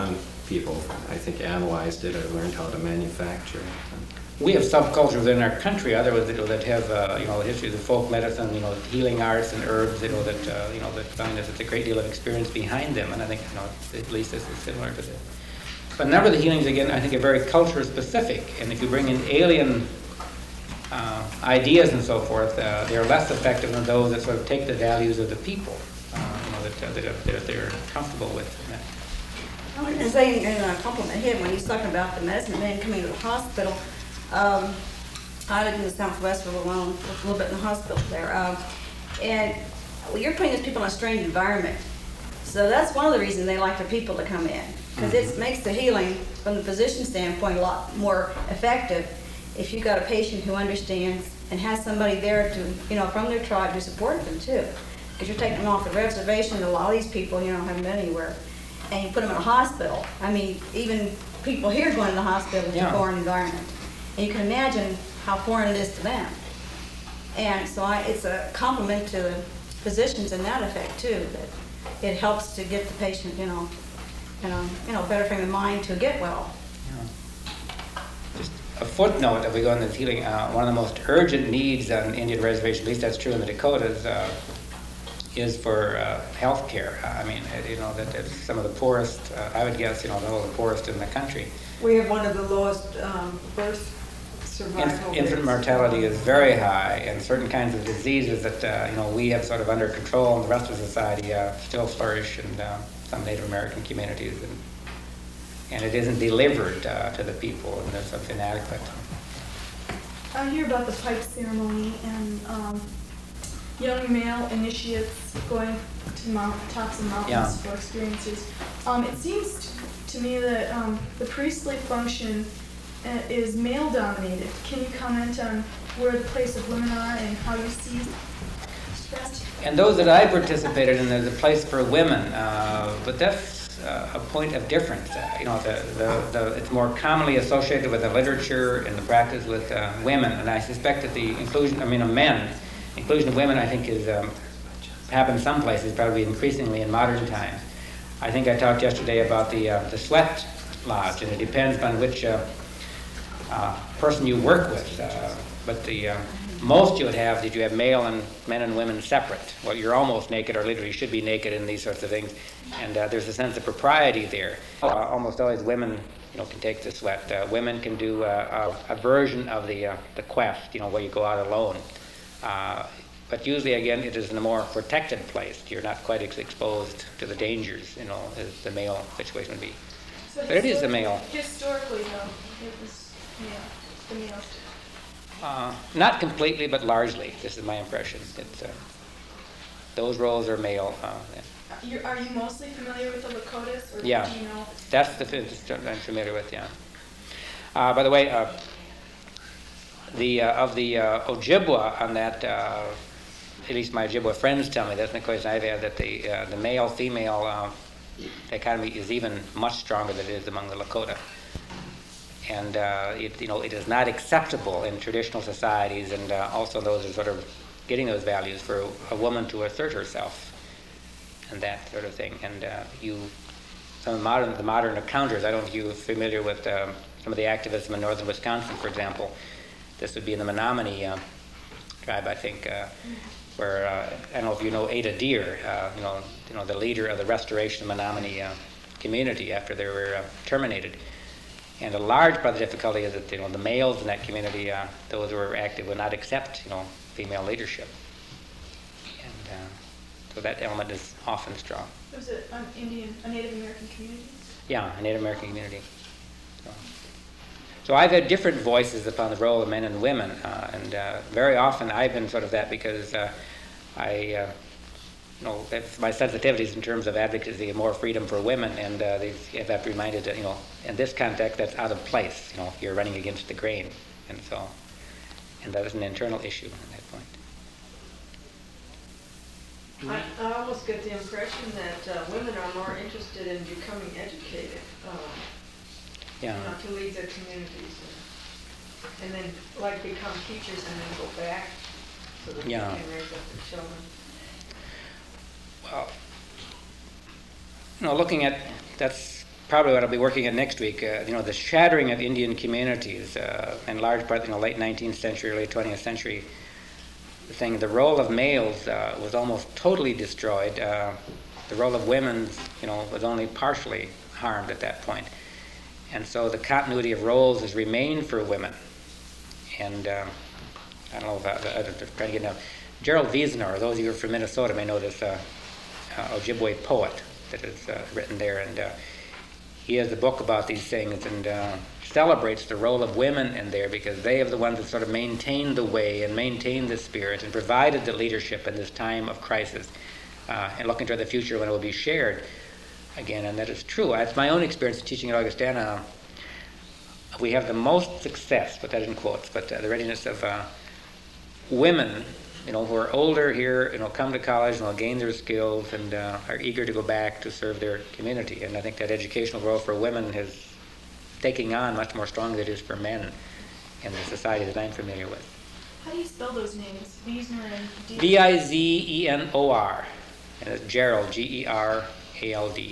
people, I think, analyzed it or learned how to manufacture it. We have subcultures in our country, otherwise, you know, that have, uh, you know, histories of folk medicine, you know, healing arts and herbs, you know, that, uh, you know, that find that there's a great deal of experience behind them, and I think, you know, at least this is similar to this. But a number of the healings, again, I think are very culture specific, and if you bring in alien uh, ideas and so forth, uh, they're less effective than those that sort of take the values of the people, uh, you know, that, uh, that, are, that they're comfortable with. I wanted to say, and uh, compliment him when he's talking about the medicine man coming to the hospital. Um, I lived in the Southwest for a little, while, a little bit in the hospital there. Um, and well, you're putting these people in a strange environment. So that's one of the reasons they like the people to come in. Because mm-hmm. it makes the healing, from the physician standpoint, a lot more effective if you've got a patient who understands and has somebody there to, you know, from their tribe to support them too. Because you're taking them off the reservation, a lot of these people, you know, haven't been anywhere. And you put them in a hospital. I mean, even people here going to the hospital, it's yeah. a foreign environment. And you can imagine how foreign it is to them. And so I, it's a compliment to the physicians in that effect too, that it helps to get the patient, you know, you know, you know, better frame of mind to get well. Yeah. Just a footnote, if we go into this healing, uh, one of the most urgent needs on Indian reservation, at least that's true in the Dakotas, uh, is for uh, health care. I mean, you know, that it's some of the poorest, uh, I would guess, you know, the poorest in the country. We have one of the lowest um, birth survival Inf- rates. infant mortality is very high, and certain kinds of diseases that uh, you know we have sort of under control, and the rest of society uh, still flourish in uh, some Native American communities, and and it isn't delivered uh, to the people, and it's inadequate. I hear about the pipe ceremony and um, young male initiates going to mount, tops of mountains Yeah. for experiences. Um, it seems t- to me that um, the priestly function uh, is male dominated. Can you comment on where the place of women are and how you see that? And those that I participated in, there's a place for women, uh, but that's uh, a point of difference. Uh, you know, the, the, the, it's more commonly associated with the literature and the practice with uh, women, and I suspect that the inclusion, I mean, of men, inclusion of women, I think, is um, happens some places, probably increasingly in modern times. I think I talked yesterday about the uh, the sweat lodge, and it depends on which uh, uh, person you work with. Uh, but the uh, most you would have that you have male and men and women separate. Well, you're almost naked, or literally should be naked in these sorts of things, and uh, there's a sense of propriety there. Uh, almost always women, you know, can take the sweat. Uh, women can do uh, a, a version of the uh, the quest, you know, where you go out alone. Uh, but usually, again, it is in a more protected place. You're not quite as exposed to the dangers, you know, as the male situation would be. So But it is the histor- male. Historically, though, it was male, the male. Uh, not completely, but largely. This is my impression. It's, uh, those roles are male. Uh, You're, are you mostly familiar with the Lakotas, or Yeah. do you know? That's the f- I'm familiar with, yeah. Uh, by the way, uh, the uh, of the uh, Ojibwa on that, uh, at least my Ojibwa friends tell me this, and of course I've had that the uh, the male-female uh, economy is even much stronger than it is among the Lakota, and uh, it you know it is not acceptable in traditional societies, and uh, also those are sort of getting those values for a woman to assert herself and that sort of thing, and uh, you. Some of the modern, the modern encounters, I don't know if you're familiar with um, some of the activism in northern Wisconsin, for example. This would be in the Menominee uh, tribe, I think, uh, where, uh, I don't know if you know Ada Deer, uh, you know, you know, the leader of the restoration of Menominee uh, community after they were uh, terminated. And a large part of the difficulty is that, you know, the males in that community, uh, those who were active, would not accept, you know, female leadership. And uh, so that element is often strong. Was it an Indian, a Native American community? Yeah, a Native American community. So, so I've had different voices upon the role of men and women, uh, and uh, very often I've been sort of that because uh, I, uh, you know, that's my sensitivities in terms of advocacy of more freedom for women, and uh, they have reminded that, you know, in this context, that's out of place. You know, you're running against the grain, and so, and that is an internal issue at that point. I, I almost get the impression that uh, women are more interested in becoming educated, um, Yeah. you know, to lead their communities, and, and then like become teachers and then go back so that Yeah. they can raise up their children. Well, you know, looking at, that's probably what I'll be working at next week. Uh, you know, the shattering of Indian communities, uh, in large part, you know, late nineteenth century, early twentieth century thing. The role of males uh, was almost totally destroyed. Uh, the role of women, you know, was only partially harmed at that point. And so the continuity of roles has remained for women. And um, I don't know if I, I, I'm trying to get now. Gerald Wiesner, those of you who are from Minnesota may know this uh, uh, Ojibwe poet that is uh, written there. And uh, he has a book about these things and uh, celebrates the role of women in there because they are the ones that sort of maintained the way and maintained the spirit and provided the leadership in this time of crisis uh, and looking toward the future when it will be shared again. And that is true. It's my own experience teaching at Augustana. We have the most success, put that in quotes, but uh, the readiness of uh, women, you know, who are older here, you know, come to college and will gain their skills and uh, are eager to go back to serve their community. And I think that educational role for women is taking on much more strongly than it is for men in the society that I'm familiar with. How do you spell those names? Wiesner and D? V I Z E N O R, and it's Gerald, G E R A L D.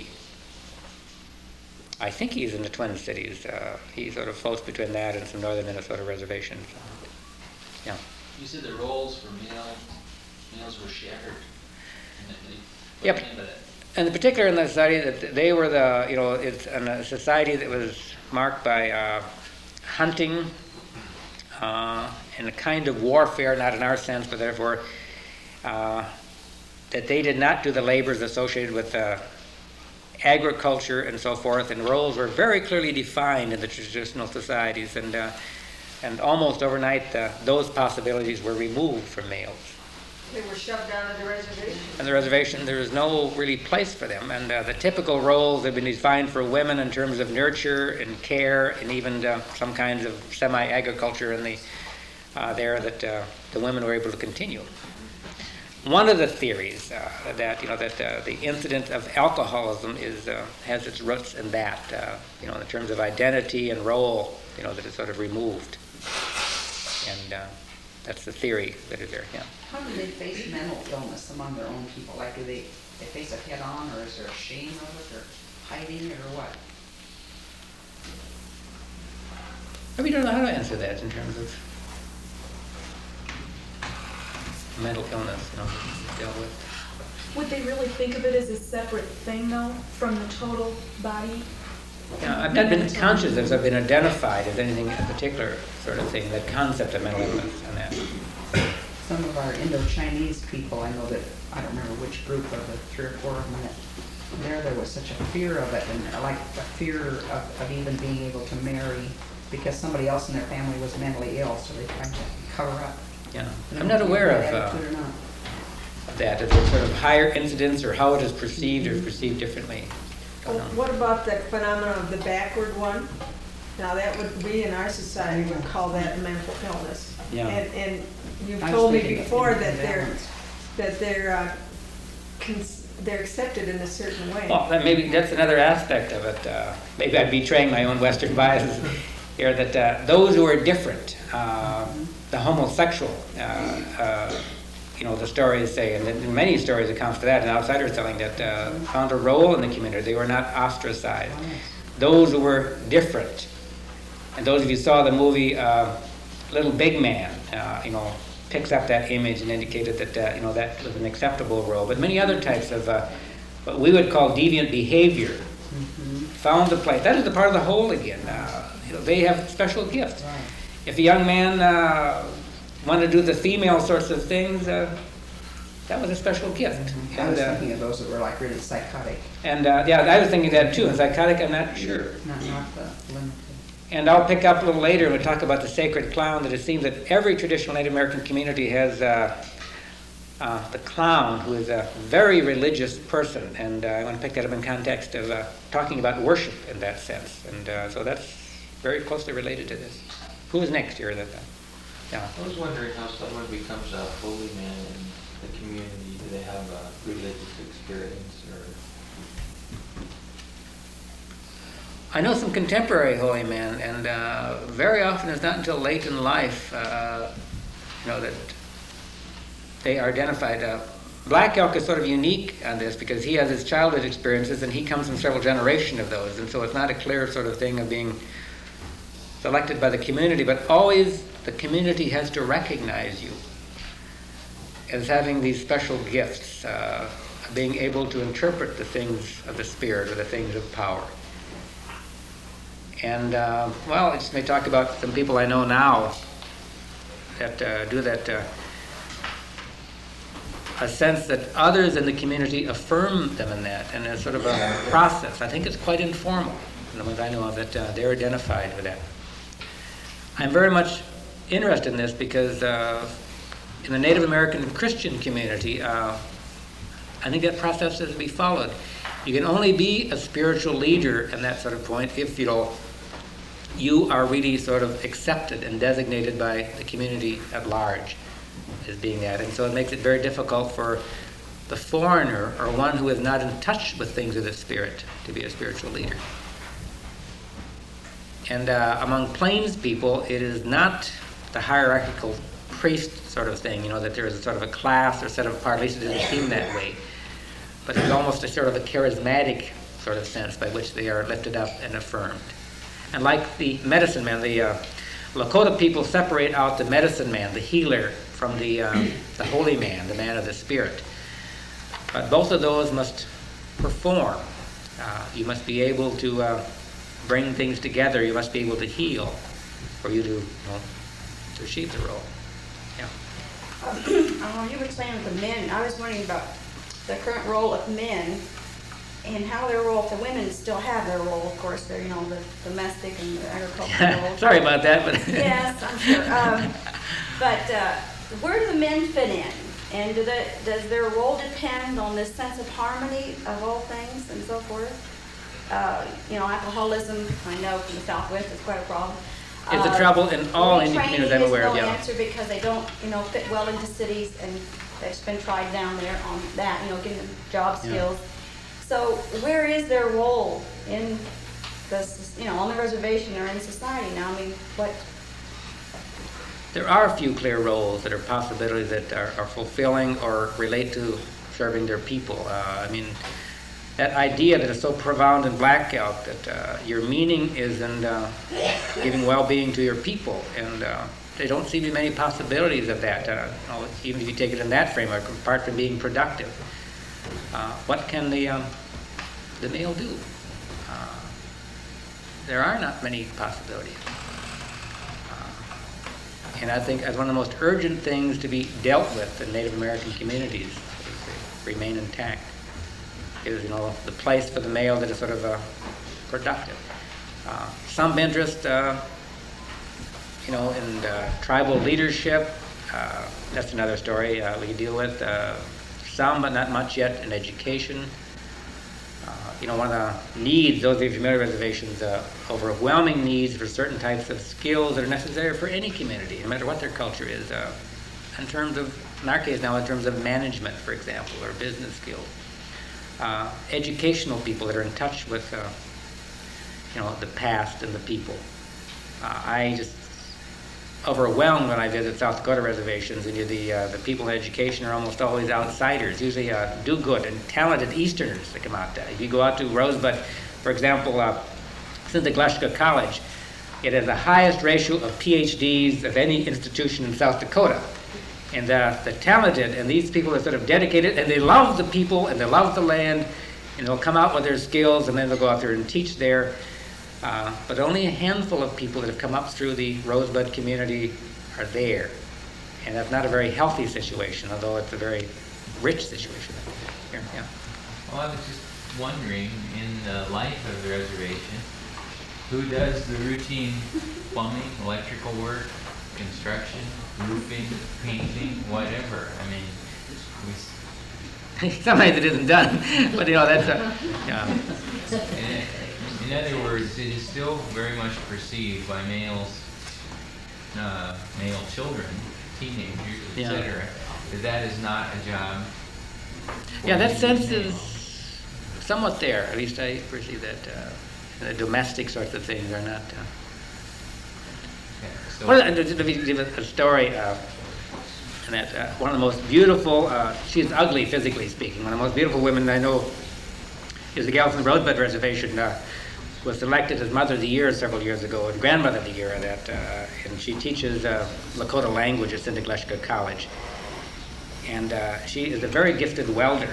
I think he's in the Twin Cities. Uh, he sort of floats between that and some northern Minnesota reservations. Yeah. You said the roles for male males were shattered. And they, what Yep. do you mean by that? And in particular in the society that they were the, you know, it's in a society that was marked by uh, hunting uh, and a kind of warfare, not in our sense, but therefore uh, that they did not do the labors associated with uh, agriculture and so forth, and roles were very clearly defined in the traditional societies, and uh, and almost overnight uh, those possibilities were removed from males. They were shoved down on the reservation. And the reservation, there was no really place for them, and uh, the typical roles have been defined for women in terms of nurture and care, and even uh, some kinds of semi-agriculture in the uh, there that uh, the women were able to continue. One of the theories uh, that you know that uh, the incident of alcoholism is uh, has its roots in that, uh, you know, in terms of identity and role, you know, that is sort of removed, and uh, that's the theory that is there. Yeah. How do they face mental illness among their own people? Like, do they, they face it head on, or is there a shame of it, or hiding it, or what? I really don't know how to answer that in terms of mental illness, you know, dealt with. Would they really think of it as a separate thing, though, from the total body? Yeah, I've not been conscious as I've been identified as anything in particular sort of thing, that concept of mental illness and that. Some of our Indo-Chinese people, I know that, I don't remember which group of the three or four of them, that there, there was such a fear of it, and like a fear of, of even being able to marry because somebody else in their family was mentally ill, so they tried to cover up. Yeah, I'm not aware of, uh, Attitude or not. of that, as a sort of higher incidence or how it is perceived or perceived differently. Don't Well, know. what about that phenomenon of the backward one? Now, that would, we in our society would call that mental illness. Yeah. And, and you've I was told me thinking of before that they're, imbalance. that they're, uh, cons- they're accepted in a certain way. Well, that maybe that's another aspect of it. Uh, maybe I'm betraying my own Western biases here. That uh, those who are different, uh, the homosexual, uh, uh, you know, the stories say, and in many stories it comes to that, and outsiders telling that uh, found a role in the community. They were not ostracized. Those who were different, and those of you who saw the movie uh, Little Big Man, uh, you know, picks up that image and indicated that uh, you know that was an acceptable role. But many other types of uh, what we would call deviant behavior Mm-hmm. found a place. That is the part of the whole again. Uh, you know, they have special gifts. Right. If a young man uh, wanted to do the female sorts of things, uh, that was a special gift. I And, was uh, thinking of those that were like really psychotic, and uh, yeah, I was thinking that too. And psychotic, I'm not sure. not, not the limited. And I'll pick up a little later and we'll talk about the sacred clown, that it seems that every traditional Native American community has uh, uh, the clown, who is a very religious person. And uh, I want to pick that up in context of uh, talking about worship in that sense. And uh, so that's very closely related to this. Who is next here? That, uh, yeah. I was wondering how someone becomes a holy man in the community. Do they have a religious experience, or? I know some contemporary holy men, and uh, very often it's not until late in life, uh, you know, that they are identified. Uh, Black Elk is sort of unique on this because he has his childhood experiences and he comes from several generations of those. And so it's not a clear sort of thing of being selected by the community, but always the community has to recognize you as having these special gifts, uh, being able to interpret the things of the Spirit or the things of power. And, uh, well, I just may talk about some people I know now that uh, do that. Uh, a sense that others in the community affirm them in that, and it's sort of a process. I think it's quite informal, the ones I know of, that uh, they're identified with that. I'm very much interested in this because uh, in the Native American Christian community, uh, I think that process has to be followed. You can only be a spiritual leader in that sort of point if, you know, you are really sort of accepted and designated by the community at large as being that. And so it makes it very difficult for the foreigner or one who is not in touch with things of the Spirit to be a spiritual leader. And uh, among Plains people, it is not the hierarchical priest sort of thing, you know, that there is a sort of a class or set apart, at least it doesn't seem that way. But it's almost a sort of a charismatic sort of sense by which they are lifted up and affirmed. And like the medicine man, the uh, Lakota people separate out the medicine man, the healer, from the uh, the holy man, the man of the Spirit. But both of those must perform. Uh, you must be able to uh, bring things together. You must be able to heal for you to, you know, to achieve the role. Yeah. Uh, you were saying with the men, I was wondering about the current role of men and how their role, if the women still have their role, of course, they're, you know, the domestic and the agricultural role. Sorry about that. But yes, I'm sure. Um, but uh, where do the men fit in? And do the, does their role depend on this sense of harmony of all things and so forth? Uh, you know, alcoholism, I know from the Southwest, is quite a problem. It's a Uh, trouble in all Indian retraining communities I'm aware of, is no yeah. answer because they don't, you know, fit well into cities, and they've been tried down there on that, you know, getting them job Yeah. skills. So where is their role in the, you know, on the reservation or in society now? I mean, what? There are a few clear roles that are possibilities that are, are fulfilling or relate to serving their people. Uh, I mean, that idea that is so profound in Black Elk, that uh, your meaning is in uh, giving well-being to your people, and uh, there don't seem to be many possibilities of that, uh, you know, even if you take it in that framework, apart from being productive. Uh, what can the, um, the male do? Uh, there are not many possibilities. Uh, and I think as one of the most urgent things to be dealt with in Native American communities, to remain intact, is, you know, the place for the male that is sort of uh, productive. Uh, some interest, uh, you know, in uh, tribal leadership, uh, that's another story uh, we deal with. Uh, some, but not much yet, in education. Uh, you know, one of the needs, those of you familiar with reservations, uh, overwhelming needs for certain types of skills that are necessary for any community, no matter what their culture is, uh, in terms of, in our case now, in terms of management, for example, or business skills. Uh, educational people that are in touch with, uh, you know, the past and the people. Uh, I just overwhelmed when I visit South Dakota reservations, and you, the uh, the people in education are almost always outsiders, usually uh, do-good and talented Easterners that come out there. If you go out to Rosebud, for example, uh, Synta Glashka College, it has the highest ratio of P H Ds of any institution in South Dakota. And uh, the talented, and these people are sort of dedicated, and they love the people, and they love the land, and they'll come out with their skills, and then they'll go out there and teach there. Uh, but only a handful of people that have come up through the Rosebud community are there. And that's not a very healthy situation, although it's a very rich situation. Here, yeah. Well, I was just wondering, in the life of the reservation, who does the routine plumbing, electrical work, construction, roofing, painting, whatever? I mean, we... Sometimes it isn't done, but you know, that's a... Yeah. In, in other words, it is still very much perceived by males, uh, male children, teenagers, et Yeah. cetera, that that is not a job. for Yeah, that the sense male. is somewhat there. At least I perceive that uh, the domestic sorts of things are not... Uh, Okay, so- Well, let me give a story. Uh, and that uh, one of the most beautiful, uh, she's ugly physically speaking, one of the most beautiful women I know is the gal from the Rosebud Reservation, uh, was selected as Mother of the Year several years ago and Grandmother of the Year at that, uh, and she teaches uh, Lakota language at Saint Gleshka College. And uh, she is a very gifted welder.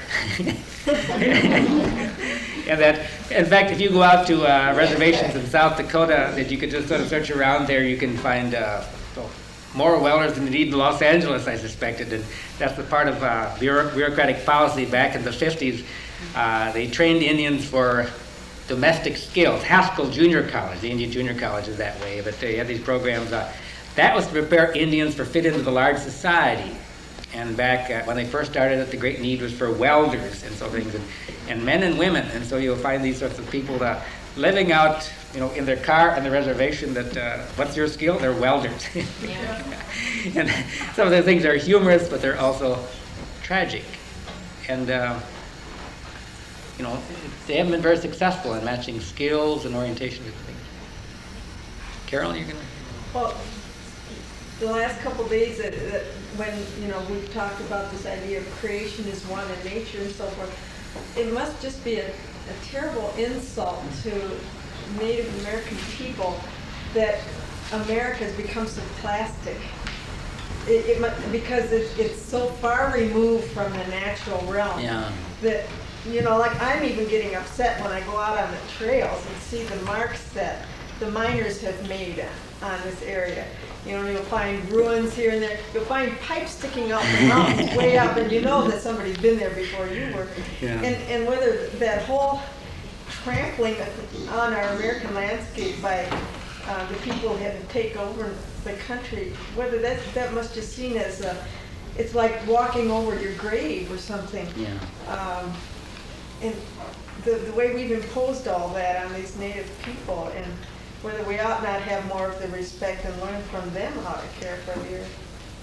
And that, in fact, if you go out to uh, reservations in South Dakota, that you could just sort of search around there, you can find uh, well, more welders than indeed in Los Angeles, I suspected. And that's the part of uh, bureau- bureaucratic policy back in the fifties. Uh, they trained Indians for domestic skills. Haskell Junior College, the Indian Junior College is that way, but they had these programs. Uh, that was to prepare Indians for fit into the large society. And back uh, when they first started it, the great need was for welders and so things, and, and men and women. And so you'll find these sorts of people uh, living out, you know, in their car on the reservation that, uh, what's your skill? They're welders. Yeah. And some of the things are humorous, but they're also tragic. And, uh, you know, they haven't been very successful in matching skills and orientation with things. Carol, you're going to? Well, the last couple of days that, that when, you know, we've talked about this idea of creation is one and nature and so forth, it must just be a, a terrible insult to Native American people that America has become so plastic. It, it must, because it, it's so far removed from the natural realm Yeah. that, you know, like I'm even getting upset when I go out on the trails and see the marks that the miners have made on this area. You know, you'll find ruins here and there. You'll find pipes sticking out the mountains way up, and you know that somebody's been there before you were. Yeah. And and whether that whole trampling on our American landscape by uh, the people who had to take over the country, whether that that must just seen as a, it's like walking over your grave or something. Yeah. Um, and the the way we've imposed all that on these native people, and whether we ought not have more of the respect and learn from them how to care for the earth.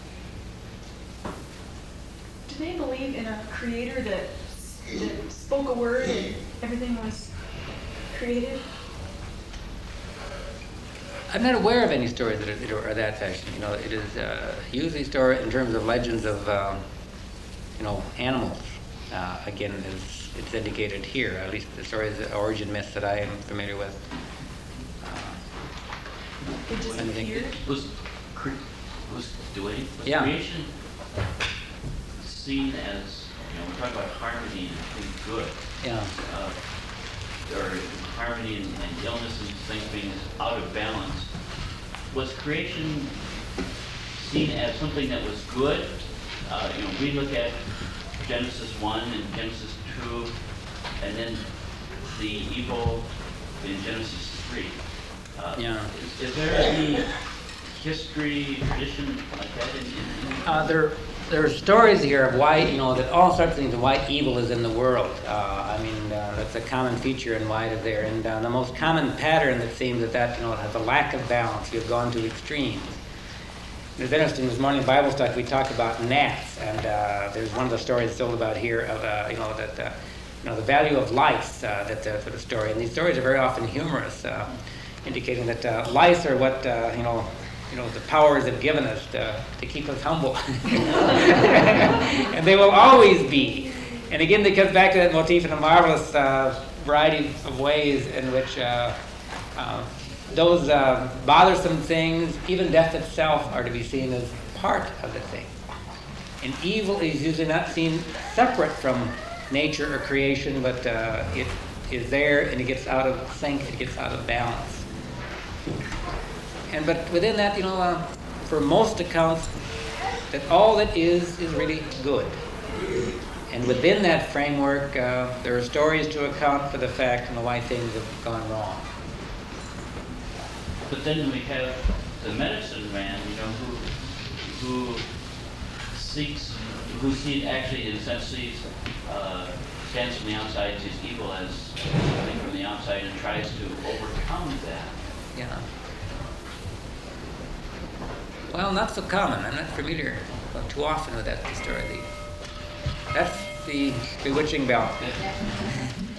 Do they believe in a creator that, that spoke a word and everything was created? I'm not aware of any stories that are, that are that fashion. You know, it is uh, usually stored in terms of legends of, um, you know, animals. Uh, again, as it's indicated here, at least the stories, the origin myths that I am familiar with. It disappeared? Was, cre- was, doing, was Yeah. creation seen as, you know, we're talking about harmony and being good, Yeah. uh, or harmony and, and illness and things being out of balance. Was creation seen as something that was good? Uh, you know, we look at Genesis one and Genesis two, and then the evil in Genesis three. Uh, Yeah. Is, is there any history, tradition like that in, in, in Uh, there, there are stories here of why, you know, that all sorts of things of why evil is in the world. Uh, I mean, uh, that's a common feature in why it is there. And uh, the most common pattern that seems that that, you know, has a lack of balance. You've gone to extremes. It's interesting, this morning in Bible study we talk about gnats, and uh, there's one of the stories told about here of, uh, you know, that, uh, you know, the value of lice, uh, that uh, for the story. And these stories are very often humorous, uh, indicating that uh, lice are what, uh, you know, you know, the powers have given us to, to keep us humble. And they will always be. And again, it comes back to that motif in a marvelous uh, variety of ways in which uh, uh, those uh, bothersome things, even death itself, are to be seen as part of the thing. And evil is usually not seen separate from nature or creation, but uh, it is there and it gets out of sync, it gets out of balance. And but within that, you know, uh, for most accounts, that all that is is really good. And within that framework, uh, there are stories to account for the fact and why things have gone wrong. But then we have the medicine man, you know, who who seeks, who sees actually in a sense sees, uh, stands from the outside, sees evil as something from the outside and tries to overcome that. Yeah. Well, not so common. I'm not familiar well, too often with that story. That's the bewitching bell.